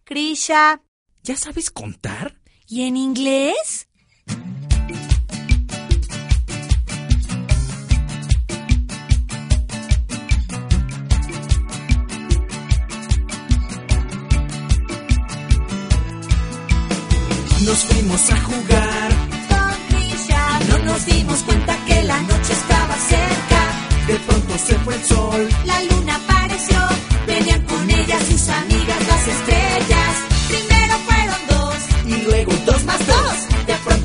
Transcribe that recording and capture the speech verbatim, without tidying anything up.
Krisha. ¿Ya sabes contar? ¿Y en inglés? Nos fuimos a jugar Con Krisha. y no nos dimos cuenta que la noche estaba cerca. De pronto se fue el sol. La luna